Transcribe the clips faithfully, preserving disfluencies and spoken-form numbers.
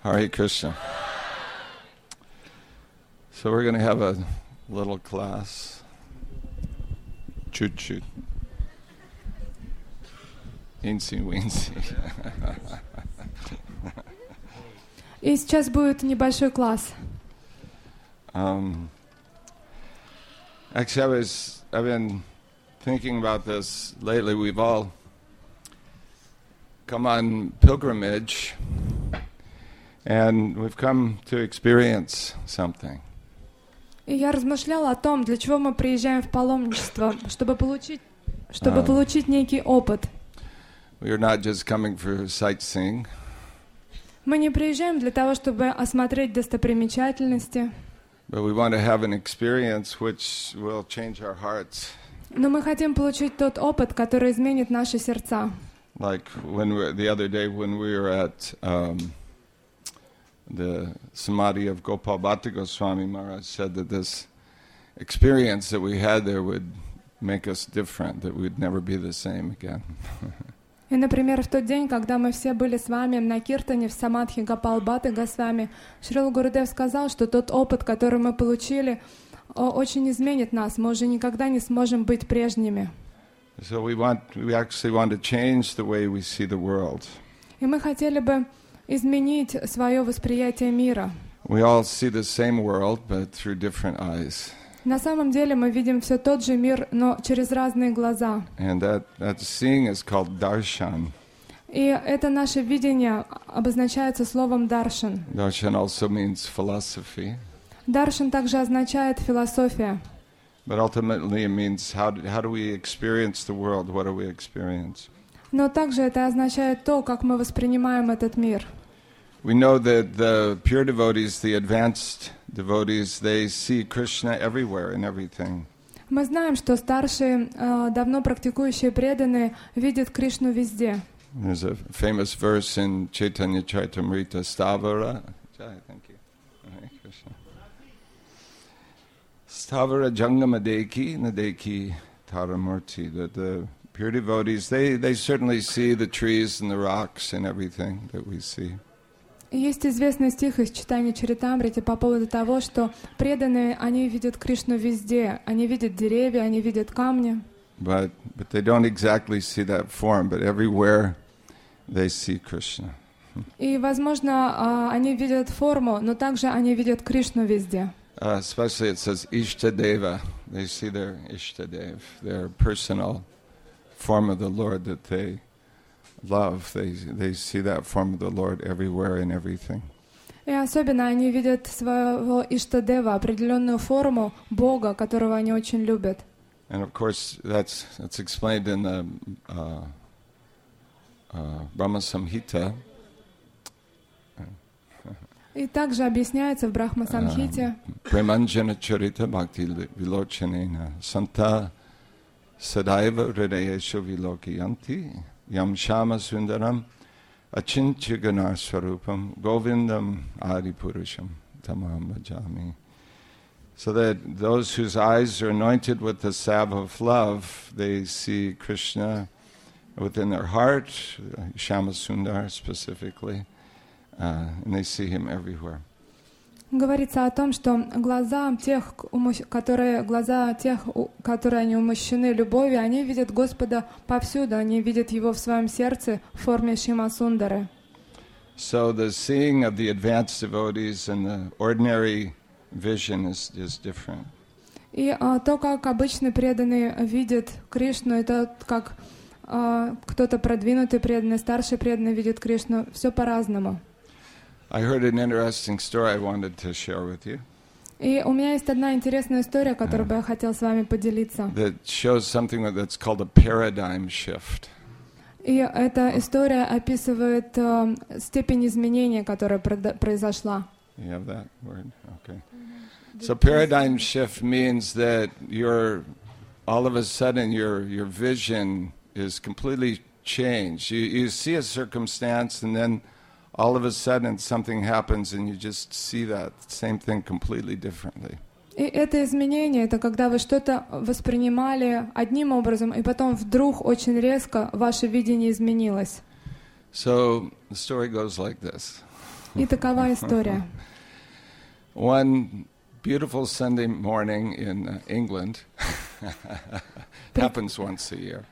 Hare Krishna. So we're going to have a little class. Chut-chut. Инси-винси. И сейчас будет небольшой класс. Um, actually, I was, I've been thinking about this lately. We've all come on pilgrimage, and we've come to experience something. И я размышляла о том, для чего мы приезжаем в паломничество, чтобы получить, чтобы uh, получить некий опыт. We are not just coming for sightseeing. Мы не приезжаем для того, чтобы осмотреть достопримечательности. But we want to have an experience which will change our hearts. Но мы хотим получить тот опыт, который изменит наши сердца. Like when we, the other day when we were at um, the Samadhi of Gopal Bhatta Goswami Maharaj said that this experience that we had there would make us different, that we'd never be the same again. И, например, в тот день, когда мы все были с вами на киртане в Самадхи Гопал Бхатты Госвами, Шрила Гурудев сказал, что тот опыт, который мы получили, очень изменит нас. Мы уже никогда не сможем быть прежними. So we want, we actually want to change the way we see the world. И мы хотели бы изменить свое восприятие мира. We all see the same world, but through different eyes. На самом деле мы видим все тот же мир, но через разные глаза. And that, that seeing is called darshan. И это наше видение обозначается словом даршан. Darshan also means philosophy. Даршан также означает философия. But ultimately it means how do, how do we experience the world? What do we experience? Но также это означает то, как мы воспринимаем этот мир. We know that the pure devotees, the advanced devotees, they see Krishna everywhere and everything. Мы знаем, что старшие, давно практикующие преданные видят Кришну везде. There's a famous verse in Chaitanya Charitamrita, Stavara. Thank you. Hare Krishna. Stavara Jangamadeki Nadeki Taramurti. That the pure devotees, they, they certainly see the trees and the rocks and everything that we see. Есть известный стих из читания Чаритамрити по поводу того, что преданные, они видят Кришну везде. Они видят деревья, они видят камни. But, but they don't exactly see that form, but everywhere they see Krishna. И, возможно, они видят форму, но также они видят Кришну везде. Uh, especially it says Ishtadeva. They see their Ishtadev, their personal form of the Lord that they love. They they see that form of the Lord everywhere and everything. И особенно они видят своего Иштадева, определенную форму Бога, которого они очень любят. And of course that's that's explained in the uh, uh, Brahma Samhita. И также объясняется в Брахма Самхите. Premanjana Charita Bhakti Vilochanena Santa Sadaiva Hridayeshu Vilokiyanti Yam Shama Sundaram Achintya Ganar Swarupam Govindam Adi Purusham Tamam Bhajami. So that those whose eyes are anointed with the salve of love, they see Krishna within their heart, Shama Sundar specifically. Uh, and they see him everywhere. Говорится о том, что глаза тех, которые глаза тех, которые они умощены любовью, они видят Господа повсюду, они видят его в своем сердце в форме Шима Сундары. So the seeing of the advanced devotees and the ordinary vision is is different. И а, то, как обычный преданный видит Кришну, это как а, кто-то продвинутый преданный, старший преданный видит Кришну, все по-разному. I heard an interesting story I wanted to share with you. И у меня есть одна интересная история, которую бы я хотел с вами поделиться. That shows something that's called a paradigm shift. И эта история описывает uh, степень изменения, которая произошла. You have that word? Okay. So paradigm shift means that you're all of a sudden your your vision is completely changed. You you see a circumstance and then all of a sudden something happens and you just see that same thing completely differently. И это изменение, это когда вы что-то воспринимали одним образом, и потом вдруг очень резко ваше видение изменилось. So the story goes like this. И такова история. One beautiful Sunday morning in uh, England happens once a year.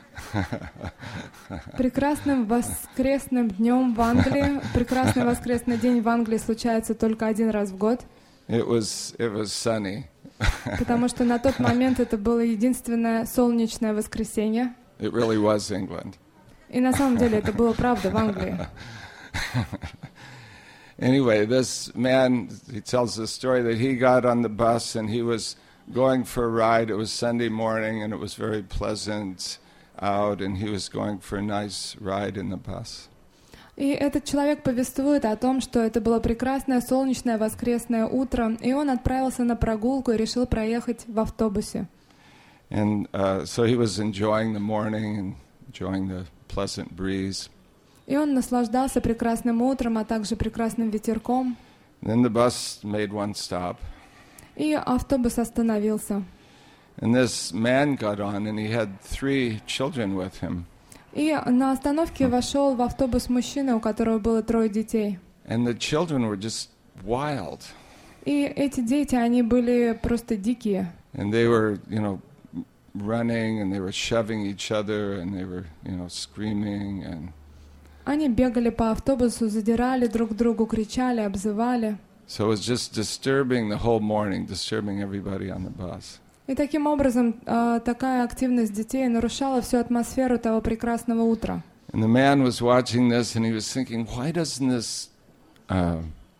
Прекрасным воскресным днем в Англии, прекрасный воскресный день в Англии случается только один раз в год. It was it was sunny. Потому что на тот момент это было единственное солнечное воскресенье. It really was England. И на самом деле это было правда в Англии. Anyway, this man, he tells the story that he got on the bus and he was going for a ride. It was Sunday morning and it was very pleasant out, and he was going for a nice ride in the bus. И этот человек повествует о том, что это было прекрасное солнечное воскресное утро, и он отправился на прогулку и решил проехать в автобусе. And uh, so he was enjoying the morning and enjoying the pleasant breeze. И он наслаждался прекрасным утром, а также прекрасным ветерком. Then the bus made one stop. И автобус остановился. And this man got on, and he had three children with him. И на остановке вошел в автобус мужчина, у которого было трое детей. And the children were just wild. И эти дети, они были просто дикие. And they were, you know, running, and they were shoving each other, and they were, you know, screaming and. Они бегали по автобусу, задирали друг другу, кричали, обзывали. So it was just disturbing the whole morning, disturbing everybody on the bus. И таким образом такая активность детей нарушала всю атмосферу того прекрасного утра. And the man was watching this, and he was thinking, why doesn't this uh,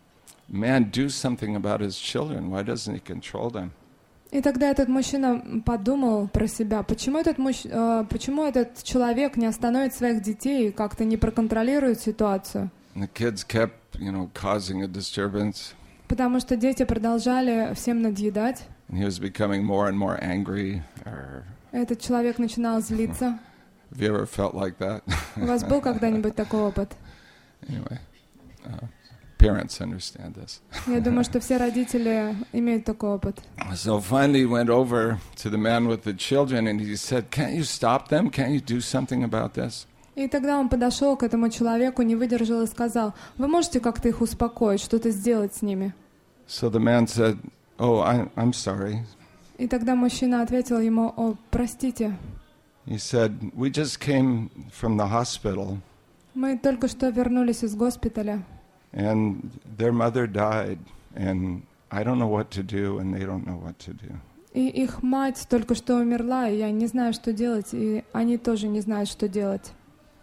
man do something about his children? Why doesn't he control them? И тогда этот мужчина подумал про себя, почему этот, муж... почему этот человек не остановит своих детей и как-то не проконтролирует ситуацию? And the kids kept, you know, causing a disturbance. Потому что дети продолжали всем надоедать. And he was becoming more and more angry. Or... Этот человек начинал злиться. Have you ever felt like that? У вас был когда-нибудь такой опыт? Anyway, uh, parents understand this. Я думаю, что все родители имеют такой опыт. So finally he went over to the man with the children and he said, "Can't you stop them? Can't you do something about this?" И тогда он подошел к этому человеку, не выдержал и сказал: «Вы можете как-то их успокоить, что-то сделать с ними?» So the man said, "Oh, I, I'm sorry." И тогда мужчина ответил ему: «О, простите». He said, "We just came from the hospital." Мы только что вернулись из госпиталя. And their mother died, and I don't know what to do, and they don't know what to do. И их мать только что умерла, и я не знаю, что делать, и они тоже не знают, что делать.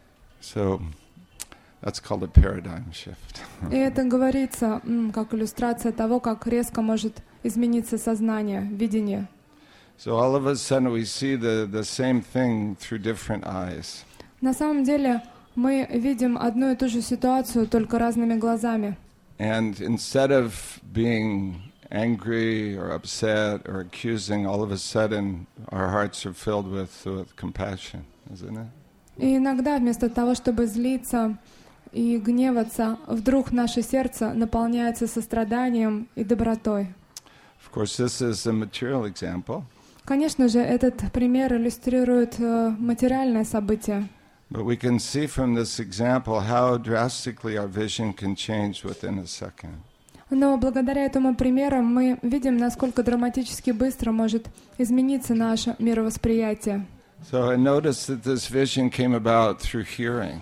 So that's called a paradigm shift. И это говорится как иллюстрация того, как резко может измениться сознание, видение. So all of a sudden we see the, the same thing through different eyes. На самом деле мы видим одну и ту же ситуацию, только разными глазами. And instead of being angry or upset or accusing, all of a sudden our hearts are filled with, with compassion, isn't it? И иногда вместо того, чтобы злиться и гневаться, вдруг наше сердце наполняется состраданием и добротой. Of course, this is a material example. Конечно же, этот пример иллюстрирует материальное событие. But we can see from this example how drastically our vision can change within a second. Но благодаря этому примеру мы видим, насколько драматически быстро может измениться наше мировосприятие. So I noticed that this vision came about through hearing.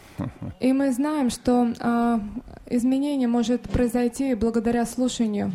И мы знаем, что а, изменение может произойти благодаря слушанию.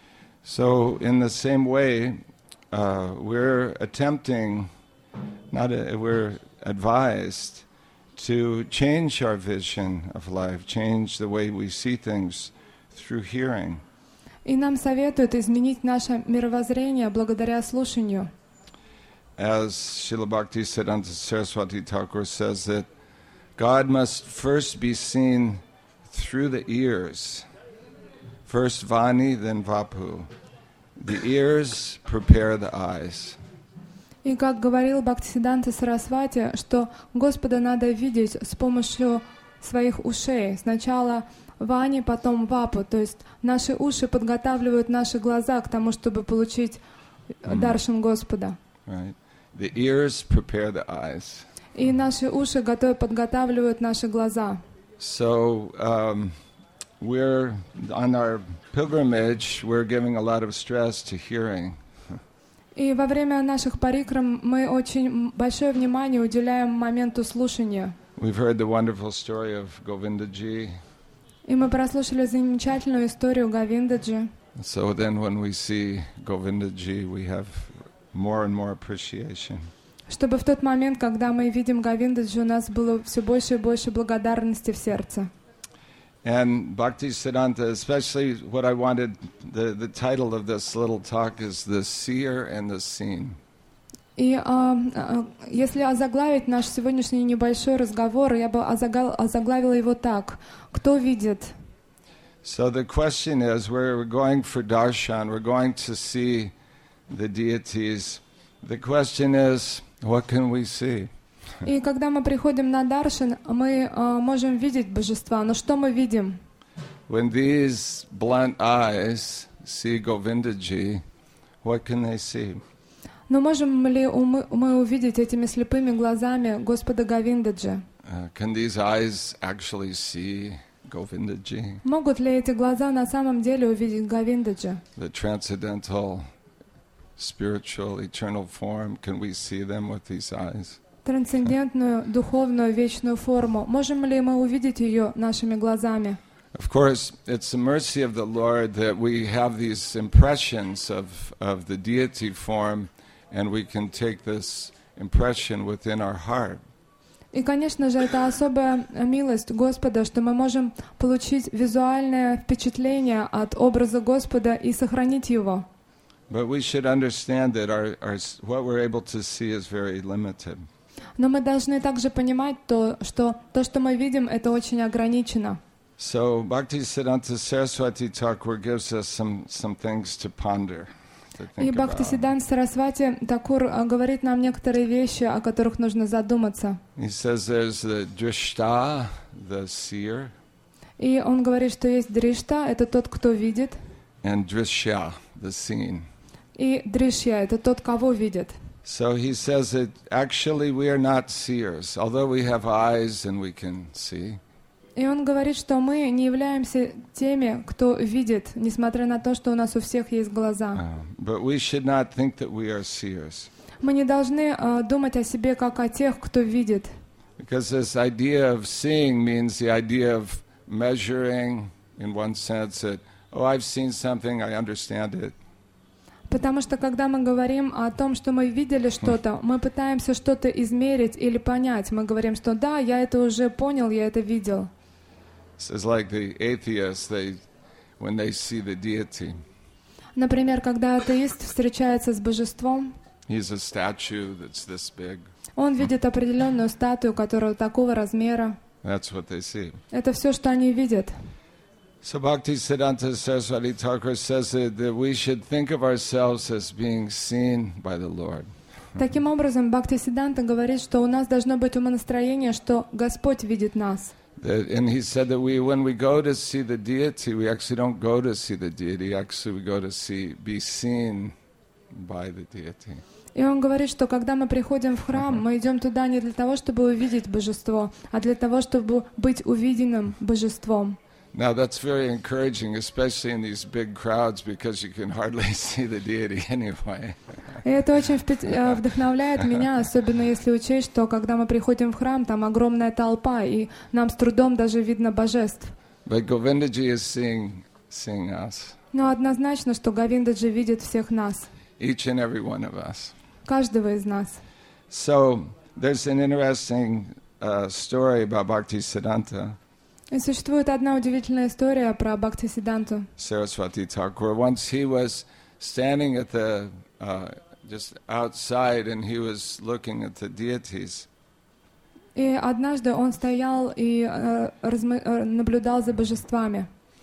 So in the same way, uh, we're attempting, not a, we're advised to change our vision of life, change the way we see things through hearing. И нам советуют изменить наше мировоззрение благодаря слушанию. As Srila Bhaktisiddhanta Saraswati Thakur says that God must first be seen through the ears. First Vani, then Vapu. The ears prepare the eyes. И как говорил Бхактисиддханта Сарасвати, что Господа надо видеть с помощью своих ушей. Сначала Вани, потом Вапу. То есть наши уши подготавливают наши глаза к тому, чтобы получить даршан Господа. Right. The ears prepare the eyes. И наши уши готовы подготавливают наши глаза. So um, we're on our pilgrimage, we're giving a lot of stress to hearing. И во время наших парикрам мы очень большое внимание уделяем моменту слушания. We've heard the wonderful story of Govindaji. И мы прослушали замечательную историю Говиндаджи. So then when we see Govindaji, we have more and more appreciation. Чтобы в тот момент, когда мы видим Говиндаджи, у нас было все больше и больше благодарности в сердце. And Bhaktisiddhanta, especially what I wanted, the, the title of this little talk is The Seer and the Seen. И а, а, если озаглавить наш сегодняшний небольшой разговор, я бы озагла- озаглавила его так: «Кто видит?». So the question is, we're going for darshan, we're going to see the deities. The question is, what can we see? И когда мы приходим на даршан, мы а, можем видеть божества, но что мы видим? When these blunt eyes see Govindaji, what can they see? Но можем ли умы- мы увидеть этими слепыми глазами Господа Говиндаджи? Uh, can these eyes actually see Govindaji? Могут ли эти глаза на самом деле увидеть Говиндаджи? The transcendental, spiritual, eternal form, can we see them with these eyes? Трансцендентную, духовную, вечную форму. Можем ли мы увидеть ее нашими глазами? Of course, it's the mercy of the Lord that we have these impressions of, of the deity form, and we can take this impression within our heart. И, конечно же, это особая милость Господа, что мы можем получить визуальное впечатление от образа Господа и сохранить его. But we should understand that our, our, what we're able to see is very limited. Но мы должны также понимать то, что то, что мы видим, это очень ограничено. So Bhaktisiddhanta Saraswati Thakur gives us some, some things to ponder. To И think about. Бхактисиддханта Сарасвати Такур а, говорит нам некоторые вещи, о которых нужно задуматься. He says there's the drishta, the seer, И он говорит, что есть дришта, это тот, кто видит, and drishya, the seen. и дришья, это тот, кого видит. So he says that actually we are not seers, although we have eyes and we can see. И он говорит, что мы не являемся теми, кто видит, несмотря на то, что у нас у всех есть глаза. Uh, but we should not think that we are seers. Мы не должны uh, думать о себе как о тех, кто видит. Because this idea of seeing means the idea of measuring, in one sense, that, oh, I've seen something, I understand it. Потому что когда мы говорим о том, что мы видели что-то, мы пытаемся что-то измерить или понять. Мы говорим, что да, я это уже понял, я это видел. It's like the atheists, they, when they see the deity, Например, когда атеист встречается с божеством, he's a statue that's this big. он видит определенную статую, которая такого размера. That's what they see. Это все, что они видят. So Bhaktisiddhanta Saraswati Thakur says that, that we should think of ourselves as being seen by the Lord. Таким образом, Бхактисиддханта говорит, что у нас должно быть умонастроение, что Господь видит нас. That, and he said that we, when we go to see the deity, we actually don't go to see the deity. Actually, we go to see, be seen by the deity. И он говорит, что когда мы приходим в храм, мы идем туда не для того, чтобы увидеть божество, а для того, чтобы быть увиденным божеством. Now that's very encouraging, especially in these big crowds, because you can hardly see the deity anyway. И это очень впе- э, вдохновляет меня, особенно если учесть, что когда мы приходим в храм, там огромная толпа, и нам с трудом даже видно божеств. But Govindaji is seeing, seeing us, Но однозначно, что Говиндаджи видит всех нас, each and every one of us. каждого из нас. So there's an interesting uh, story about Bhaktisiddhanta И существует одна удивительная история про Бхактисиддханту. Saraswati Thakur. Once he was standing at the uh, just outside, and he was looking at the deities. И однажды он стоял и э, размы- э, наблюдал за божествами.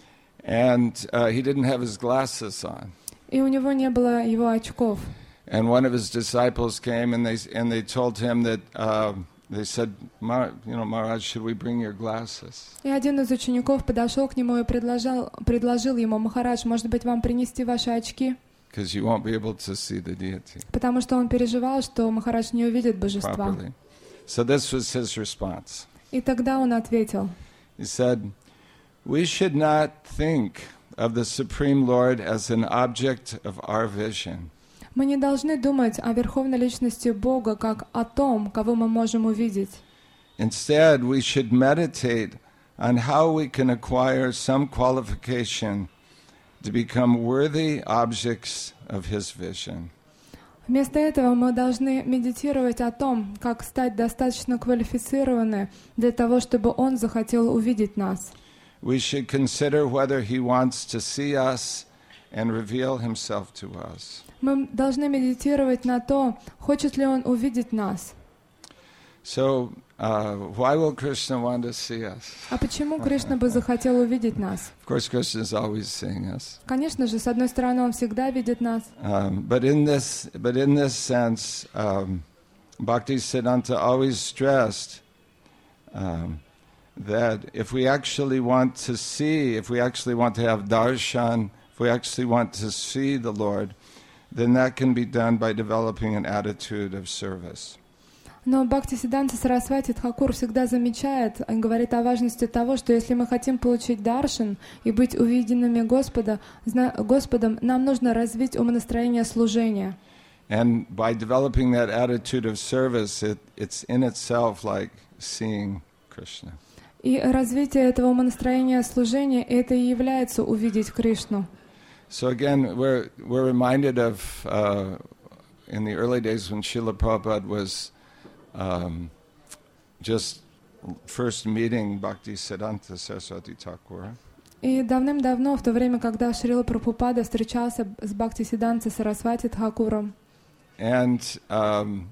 And uh, he didn't have his glasses on. И у него не было его очков. And one of his disciples came, and they and they told him that uh, they said, "Mar- you know, Maharaj, should we bring your glasses?" И один из учеников подошел к нему и предложил, предложил ему: «Махарадж, может быть, вам принести ваши очки?» Because you won't be able to see the deity Потому что он переживал, что Махарадж не увидит божества. properly. So this was his response. И тогда он ответил: He said, we should not think of the Supreme Lord as an object of our vision. Мы не должны думать о Верховной Личности Бога как о том, кого мы можем увидеть. Instead, we should meditate on how we can acquire some qualification to become worthy objects of His vision. Вместо этого мы должны медитировать о том, как стать достаточно квалифицированы для того, чтобы Он захотел увидеть нас. We should consider whether He wants to see us and reveal Himself to us. Мы должны медитировать на то, хочет ли Он увидеть нас. So, uh, why will Krishna want to see us? А почему Кришна бы захотел увидеть нас? Of course, Krishna is always seeing us. Конечно же, с одной стороны, Он всегда видит нас. Um, but in this, but in this sense, um, Bhaktisiddhanta always stressed um, that if we actually want to see, if we actually want to have darshan, if we actually want to see the Lord, then that can be done by developing an attitude of service. Но Бхактисиддханта Сарасвати Тхакур всегда замечает и говорит о важности того, что если мы хотим получить даршан и быть увиденными Господа, Господом, нам нужно развить умонастроение служения. And by developing that attitude of service, it, it's in itself like seeing Krishna. И развитие этого умонастроения служения, это и является увидеть Кришну. So again, we're we're reminded of uh, in the early days when Srila Prabhupada was um, just first meeting Bhaktisiddhanta Saraswati Thakur. И давным-давно, в то время, когда Шрила Прабхупада встречался с Бхактисиддхантой Сарасвати Тхакуром, and um,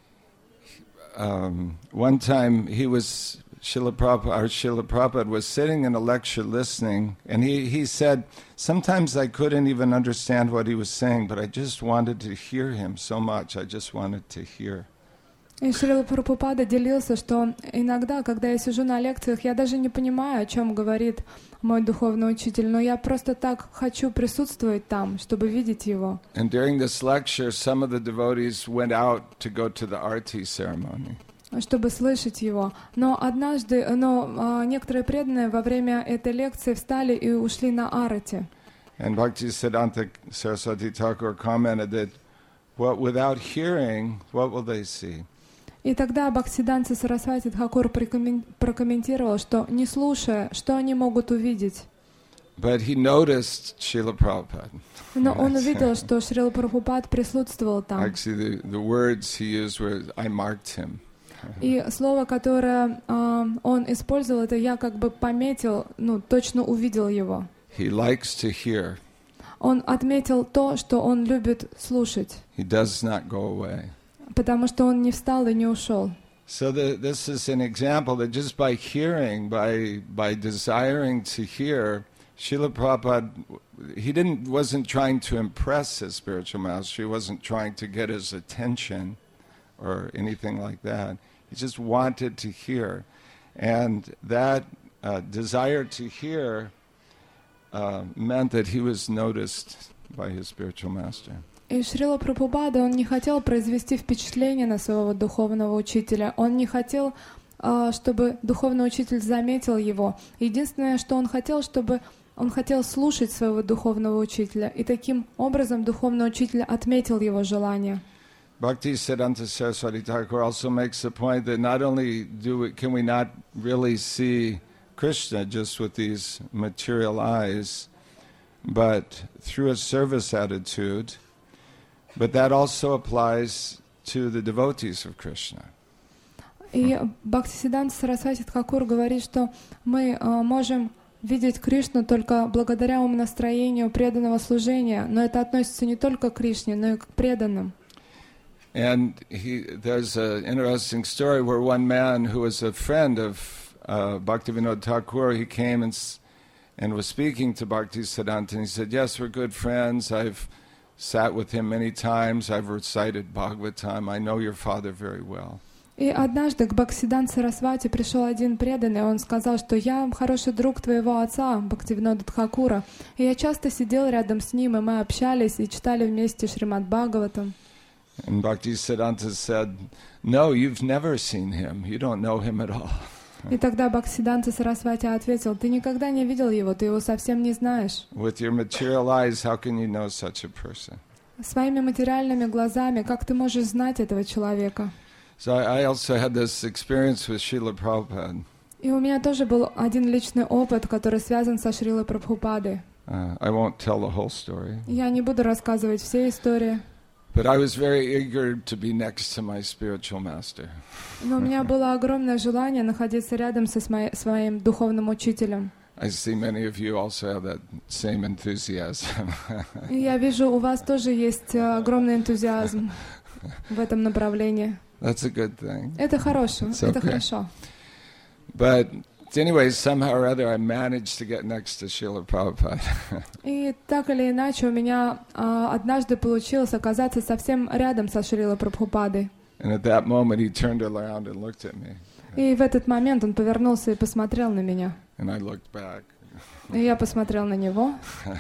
um, one time he was Srila Prabhupada, our Srila Prabhupada was sitting in a lecture listening, and he, he said, sometimes I couldn't even understand what he was saying, but I just wanted to hear him so much, I just wanted to hear. И Шрила Прабхупада делился, что иногда, когда я сижу на лекциях, я даже не понимаю, о чем говорит мой духовный учитель, но я просто так хочу присутствовать там, чтобы видеть его. And during this lecture, some of the devotees went out to go to the arti ceremony. Чтобы слышать его. Но однажды, но а, некоторые преданные во время этой лекции встали и ушли на арати. And Bhaktisiddhanta Saraswati Thakur commented that, what, without hearing, what will they see? И тогда Бхактисиддханта Сарасвати Тхакур прокомментировал, что не слушая, что они могут увидеть. But he noticed Srila Prabhupada. Но он увидел, что Шрила Прабхупад присутствовал там. Actually, the, the words he used were, I marked him. И слово, которое uh, он использовал, это я как бы пометил, ну, точно увидел его. He likes to hear. Он отметил то, что он любит слушать. He does not go away. Потому что он не встал и не ушел. So the, this is an example that just by hearing, by by desiring to hear, Srila Prabhupada, he didn't wasn't trying to impress his spiritual master. He wasn't trying to get his attention or anything like that. He just wanted to hear. And that uh, desire to hear uh, meant that he was noticed by his spiritual master. И Шрила Прабхупада, он не хотел произвести впечатление на своего духовного учителя. Он не хотел, uh, чтобы духовный учитель заметил его. Единственное, что он хотел, чтобы он хотел слушать своего духовного учителя. И таким образом духовный учитель отметил его желание. Bhaktisiddhanta Saraswati Thakur also makes the point that not only do we, can we not really see Krishna just with these material eyes, but through a service attitude, but that also applies to the devotees of Krishna. И Бхактисиддханта Сарасвати Тхакур говорит, что мы uh, можем видеть Кришну только благодаря умонастроению преданного служения, но это относится не только к Кришне, но и к преданным. And he, there's an interesting story where one man who was a friend of uh, Bhaktivinoda Thakur, he came and, and was speaking to Bhaktisiddhanta, and he said, yes, we're good friends, I've sat with him many times, I've recited Bhagavatam, I know your father very well. И однажды к Бхактисиддханте Сарасвати пришел один преданный, он сказал, что я хороший друг твоего отца, Бхактивинода Тхакура, и я часто сидел рядом с ним, и мы общались и читали вместе Шримад Бхагаватам. And Bhaktisiddhanta said, no, you've never seen him, you don't know him at all. И тогда Бхактисиданта Сарасвати ответил: ты никогда не видел его, ты его совсем не знаешь. With your material eyes, how can you know such a person? Своими материальными глазами, как ты можешь знать этого человека? So I also had this experience with Srila Prabhupada. И у меня тоже был один личный опыт, который связан со Шрилой Прабхупадой. Uh, I won't tell the whole story. Я не буду рассказывать все истории. But I was very eager to be next to my spiritual master. Но у меня было огромное желание находиться рядом со своим, своим духовным учителем. I see many of you also have that same enthusiasm. И я вижу, у вас тоже есть огромный энтузиазм в этом направлении. That's a good thing. Это хорошо, It's это okay. хорошо. But anyway, somehow or other, I managed to get next to Srila Prabhupada. И так или иначе у меня а, однажды получилось оказаться совсем рядом со Шрилой Прабхупадой. And at that moment, he turned around and looked at me. И в этот момент он повернулся и посмотрел на меня. And I looked back. И я посмотрел на него.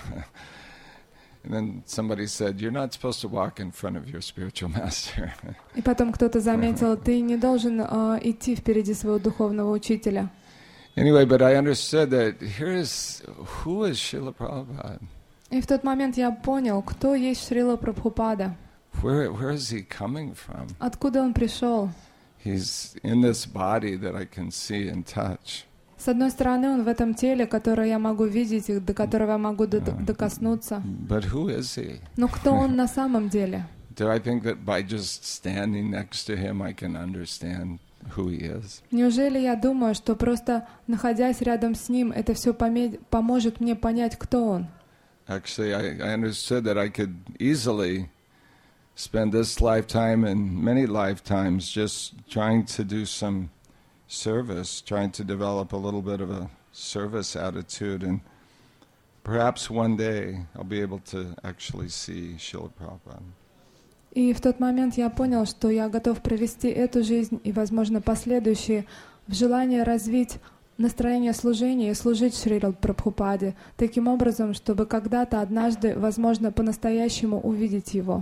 And then somebody said, "You're not supposed to walk in front of your spiritual master." И потом кто-то заметил: ты не должен а, идти впереди своего духовного учителя. Anyway, but I understood that here is, who is Srila Prabhupada? И в тот момент я понял, кто есть Шрила Прабхупада. Where, where is he coming from? Откуда он пришел? He's in this body that I can see and touch. С одной стороны, он в этом теле, которое я могу видеть, и до которого я могу до- докоснуться. But who is he? Но кто он на самом деле? Do I think that by just standing next to him I can understand who he is? Неужели я думаю, что просто находясь рядом с ним, это все поможет мне понять, кто он? Actually, I, I understood that I could easily spend this lifetime and many lifetimes just trying to do some service, trying to develop a little bit of a service attitude, and perhaps one day I'll be able to actually see Srila Prabhupada. И в тот момент я понял, что я готов провести эту жизнь и, возможно, последующие в желании развить настроение служения и служить Шриле Прабхупаде таким образом, чтобы когда-то, однажды, возможно, по-настоящему увидеть его.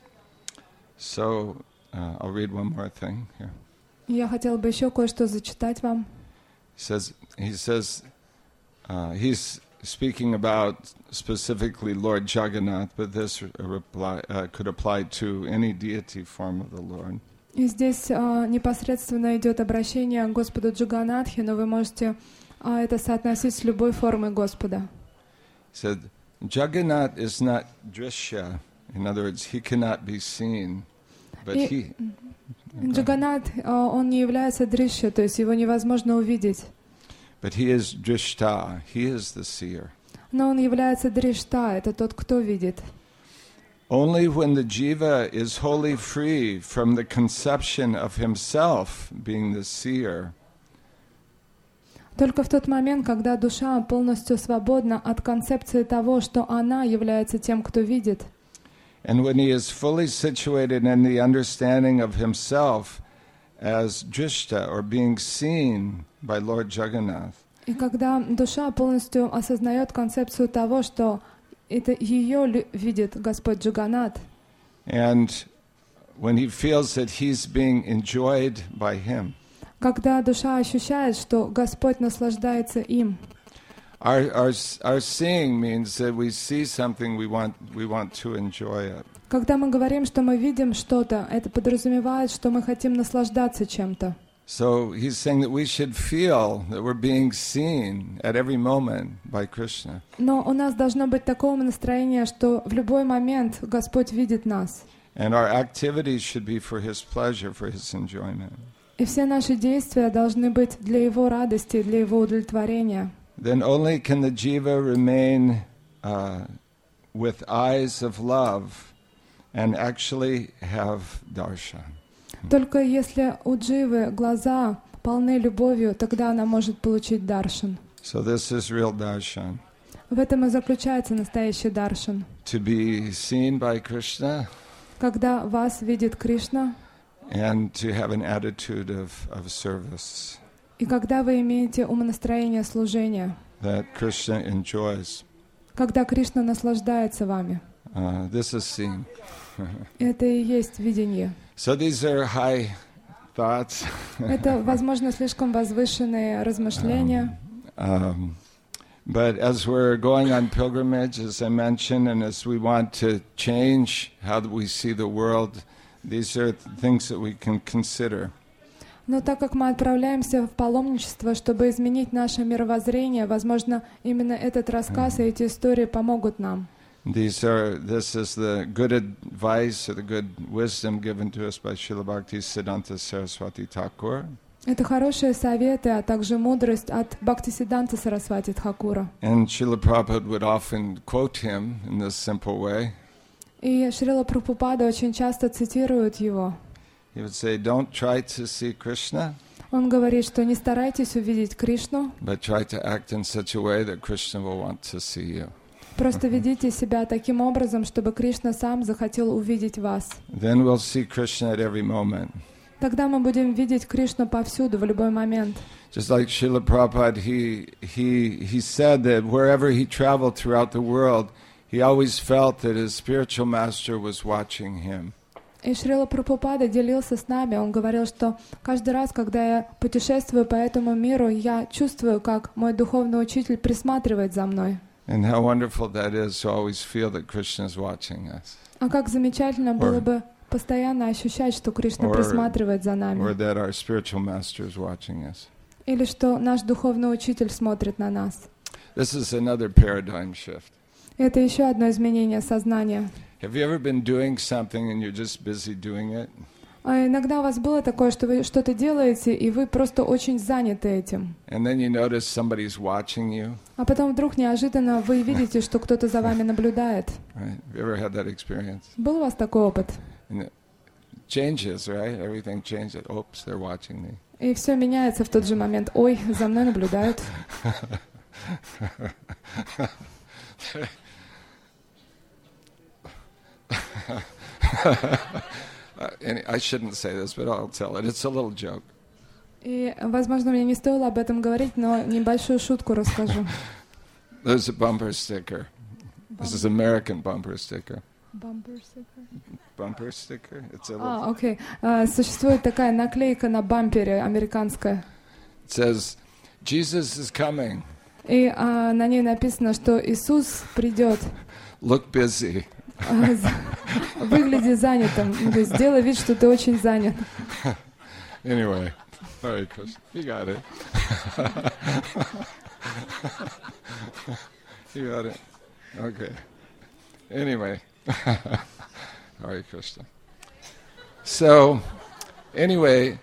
So uh, I'll read one more thing here. Я хотел бы еще кое-что зачитать вам. He says, he says, uh, he's speaking about specifically Lord Jagannath, but this reply, uh, could apply to any deity form of the Lord. И здесь а, непосредственно идет обращение к Господу Джаганатхе, но вы можете а, это соотносить с любой формой Господа. He said, Jagannath is not drishya. In other words, he cannot be seen, but И he... Джаганат, а, он не является дришья, то есть его невозможно увидеть. But he is drishta. He is the seer. Но он является дришта, это тот, кто видит. Only when the jiva is wholly free from the conception of himself being the seer, Только в тот момент, когда душа полностью свободна от концепции того, что она является тем, кто видит, and when he is fully situated in the understanding of himself as drishta, or being seen by Lord Jagannath, и когда душа полностью осознает концепцию того, что это ее лю- видит Господь Джаганат, and when he feels that he's being enjoyed by him, когда душа ощущает, что Господь наслаждается им, our, our, our seeing means that we see something, we want, we want to enjoy it. когда мы говорим, что мы видим что-то, это подразумевает, что мы хотим наслаждаться чем-то. So he's saying that we should feel that we're being seen at every moment by Krishna. Но у нас должно быть такое настроение, что в любой момент Господь видит нас. And our activities should be for his pleasure, for his enjoyment. И все наши действия должны быть для Его радости, для Его удовлетворения. Then only can the jiva remain uh, with eyes of love and actually have darshan. Только если у дживы глаза полны любовью, тогда она может получить даршан. So this is real darshan. В этом и заключается настоящий даршан. To be seen by Krishna Когда вас видит Кришна, and to have an attitude of, of service и когда вы имеете умонастроение служения, that Krishna enjoys. когда Кришна наслаждается вами. Uh, this is seeing. Это и есть видение. So these are high thoughts. Это, возможно, слишком возвышенные размышления. Um, but as we're going on pilgrimage, as I mentioned, and as we want to change how we see the world, these are things that we can consider. Но так как мы отправляемся в паломничество, чтобы изменить наше мировоззрение, возможно, именно этот рассказ и эти истории помогут нам. These are, this is the good advice or the good wisdom given to us by Srila Bhaktisiddhanta Saraswati Thakur. Это хорошие советы, а также мудрость от Бхактисиддханты Сарасвати Тхакура. And Srila Prabhupada would often quote him in this simple way. И Шрила Прабхупада очень часто цитирует его. He would say, don't try to see Krishna, Он говорит, что не старайтесь увидеть Кришну, but try to act in such a way that Krishna will want to see you. просто ведите себя таким образом, чтобы Кришна сам захотел увидеть вас. Then we'll see Krishna at every moment. Тогда мы будем видеть Кришну повсюду, в любой момент. Just like Srila Prabhupada, he, he, he said that wherever he traveled throughout the world, he always felt that his spiritual master was watching him. И Шрила Прабхупада делился с нами, он говорил, что каждый раз, когда я путешествую по этому миру, я чувствую, как мой духовный учитель присматривает за мной. And how wonderful that is to always feel that Krishna is watching us. А как замечательно было бы постоянно ощущать, что Кришна Or- присматривает за нами. Or that our spiritual master is watching us. Или что наш духовный учитель смотрит на нас. This is another paradigm shift. Это еще одно изменение сознания. Have you ever been doing something and you're just busy doing it? А иногда у вас было такое, что вы что-то делаете, и вы просто очень заняты этим. And then you notice somebody's watching you? А потом вдруг неожиданно вы видите, что кто-то за вами наблюдает. Right? Have you ever had that experience? Был у вас такой опыт? And it changes, right? Everything changes. Oops, they're watching me. И все меняется в тот же момент. Ой, за мной наблюдают. Uh, and I shouldn't say this, but I'll tell it. It's a little joke. И, возможно, мне не стоило об этом говорить, но небольшую шутку расскажу. There's a bumper sticker. This is American bumper sticker. Bumper sticker? Bumper sticker? It's a little. А, окей. А, существует такая наклейка на бампере американская. It says, Jesus is coming. И а, на ней написано, что Иисус придет. Look busy. А, за- Выгляди занятым. То есть сделай вид, что ты очень занят. Anyway, all right, Chris, you got it. You got it. Okay. Anyway, all right, Krishna. So, anyway,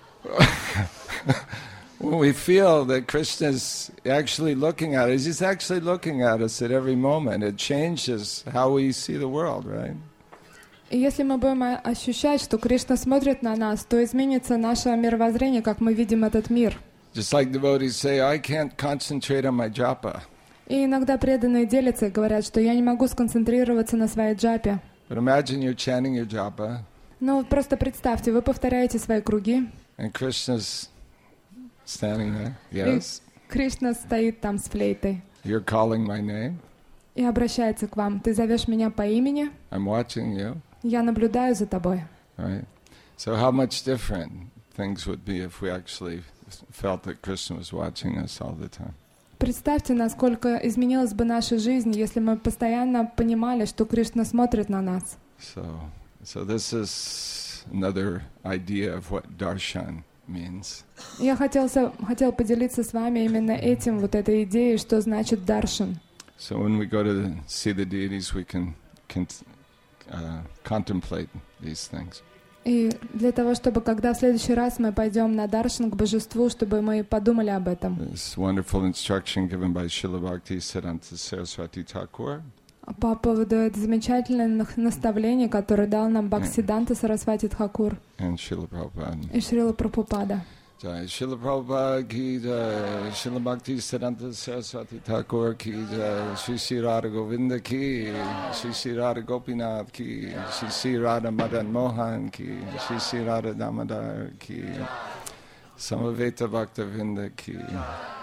when we feel that Krishna's actually looking at us, he's actually looking at us at every moment. It changes how we see the world, right? И если мы будем а- ощущать, что Кришна смотрит на нас, то изменится наше мировоззрение, как мы видим этот мир. Just like devotees say, I can't concentrate on my japa. И иногда преданные делятся и говорят, что я не могу сконцентрироваться на своей джапе. But imagine you're chanting your japa, Ну, просто представьте, вы повторяете свои круги, and Krishna's standing there. и Yes, Кришна стоит там с флейтой you're calling my name. и обращается к вам. Ты зовешь меня по имени, I'm watching you. я наблюдаю за тобой. Right? So how much different things would be if we actually felt that Krishna was watching us all the time. Представьте, насколько изменилась бы наша жизнь, если мы постоянно понимали, что Кришна смотрит на нас. So, so this is another idea of what darshan means. Я хотел, со- хотел поделиться с вами именно этим, вот этой идеей, что значит даршан. So when we go to the, see the deities, we can, can uh, contemplate these things. И для того, чтобы когда в следующий раз мы пойдем на даршан к божеству, чтобы мы подумали об этом. This wonderful instruction given by Srila Bhaktisiddhanta Saraswati Thakur. По поводу этого замечательного наставления, которое дал нам Бхактисиддханта Сарасвати Тхакур And Srila Prabhupada. и Шрила Прабхупада. Jai Srila Prabhupada ki jai, Srila Bhaktisiddhanta Saraswati Thakur ki jai, Sri Sri Radha Govinda ki, Sri Sri Radha Gopinath ki, Sri Sri Radha Madan Mohan ki, Sri Sri Radha Damodar ki, Samaveta Bhakta Vinda ki.